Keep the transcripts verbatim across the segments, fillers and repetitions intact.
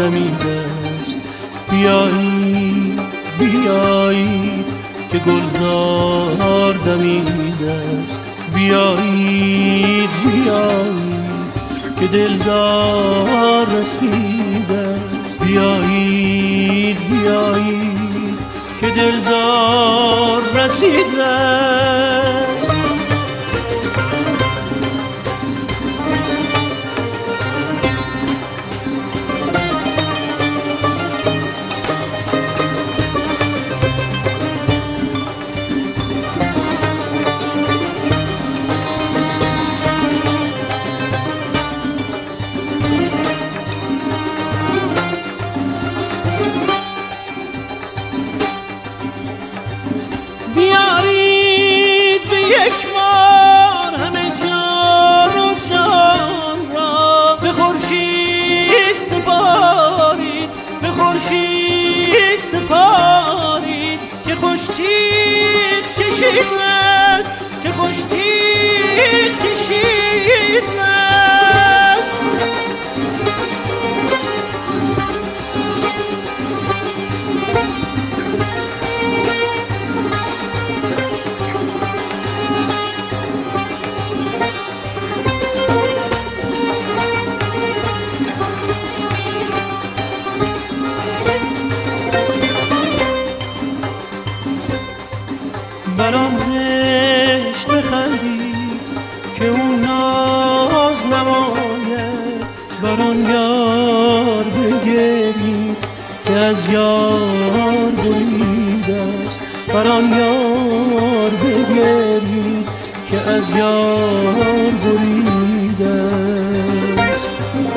دمیده است. بیایید بیایید که گلزار دمیده است. بیایید بیایید که دلدار رسیده است. بیایید بیایید که دلدار رسیده است. بیارید به یک بار همه جان و جان را به خورشید سپارید، به خورشید سپارید که خوش تیغ کشید است، که خوش تیغ کشید است. بران زشت بخندید که اون ناز نماید، بران یار بگرید که از یار بریده است. بران یار بگرید که از یار بریده است.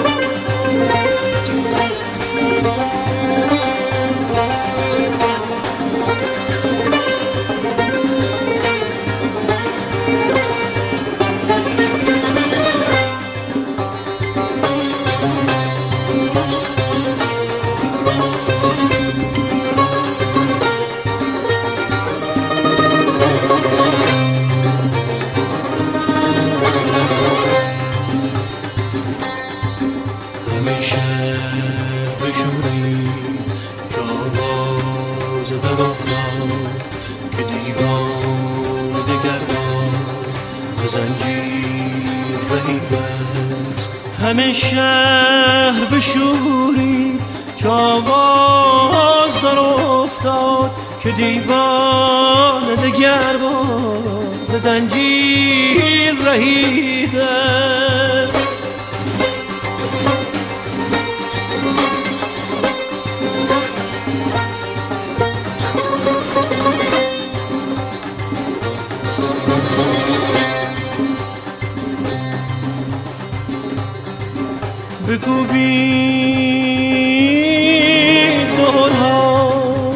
همیشه بشورید که آواز در افتاد که دیوان دگربار ز زنجیر رهیده است. همه شهر بشورید که آواز در افتاد که دیوان دگربار ز زنجیر رهیده است. بکوبید دورها،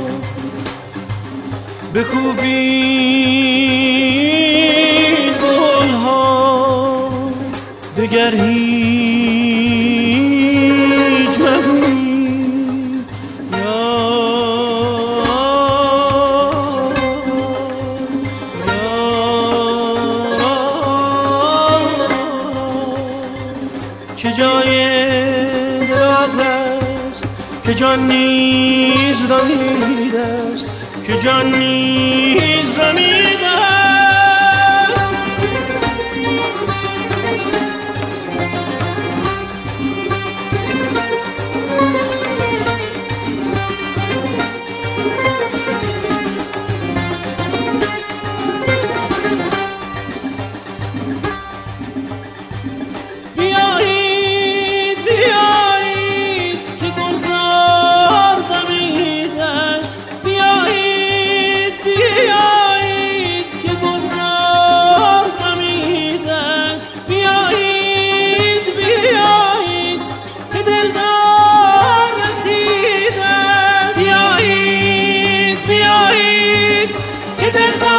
بکوبید گلها، دگر هیچ مگویید یا چه جای دراغ است که جان نیز رمیده است، که جان نیز رمیده است. بیایید بیایید که گلزار دمیده است. بیایید بیایید که گلزار دمیده است. بیایید بیایید که دلدار رسیده است. بیایید بیایید که دلدار